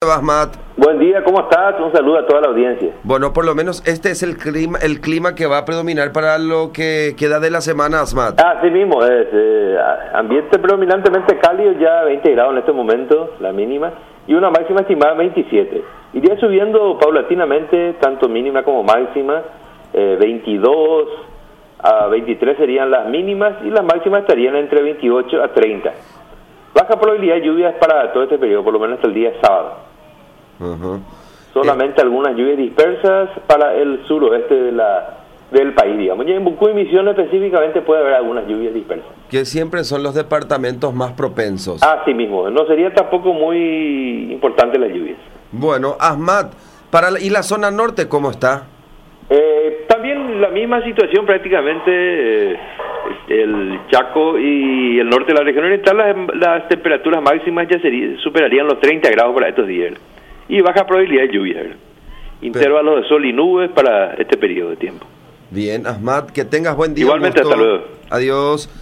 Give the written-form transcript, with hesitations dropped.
Asmat? Buen día, ¿cómo estás? Un saludo a toda la audiencia. Bueno, por lo menos este es el clima que va a predominar para lo que queda de la semana, Asmat. Así mismo, es ambiente predominantemente cálido, ya 20 grados en este momento, la mínima, y una máxima estimada 27. Iría subiendo paulatinamente, tanto mínima como máxima, 22 a 23 serían las mínimas y las máximas estarían entre 28 a 30. Baja probabilidad de lluvias para todo este periodo, por lo menos hasta el día sábado. Uh-huh. Solamente algunas lluvias dispersas para el suroeste del país, digamos. Y en Bucú y Misiones específicamente puede haber algunas lluvias dispersas. Que siempre son los departamentos más propensos. Así mismo, no sería tampoco muy importante las lluvias. Bueno, Asmat, ¿y la zona norte cómo está? También la misma situación prácticamente, el Chaco y el norte de la región oriental, las temperaturas máximas ya superarían los 30 grados para estos días. Y baja probabilidad de lluvia, ¿verdad? Intervalos de sol y nubes para este periodo de tiempo. Bien, Asmat, que tengas buen día. Igualmente, hasta luego. Adiós.